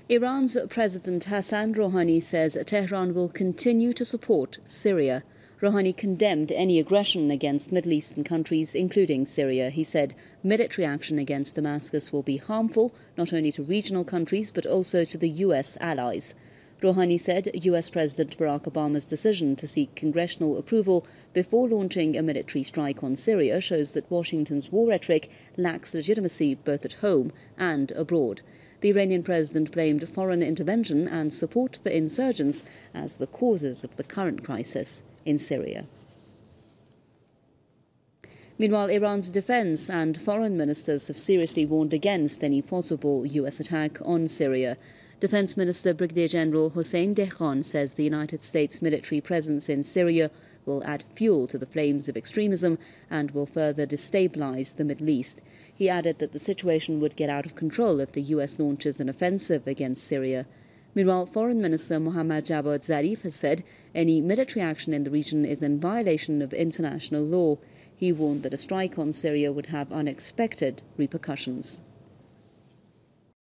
Iran's President Hassan Rouhani says Tehran will continue to support Syria. Rouhani condemned any aggression against Middle Eastern countries, including Syria. He said military action against Damascus will be harmful not only to regional countries but also to the U.S. allies. Rouhani said U.S. President Barack Obama's decision to seek congressional approval before launching a military strike on Syria shows that Washington's war rhetoric lacks legitimacy both at home and abroad. The Iranian president blamed foreign intervention and support for insurgents as the causes of the current crisis in Syria. Meanwhile, Iran's defense and foreign ministers have seriously warned against any possible U.S. attack on Syria. Defense Minister Brigadier General Hossein Dehghan says the United States military presence in Syria will add fuel to the flames of extremism and will further destabilize the Middle East. He added that the situation would get out of control if the U.S. launches an offensive against Syria. Meanwhile, Foreign Minister Mohammad Javad Zarif has said any military action in the region is in violation of international law. He warned that a strike on Syria would have unexpected repercussions.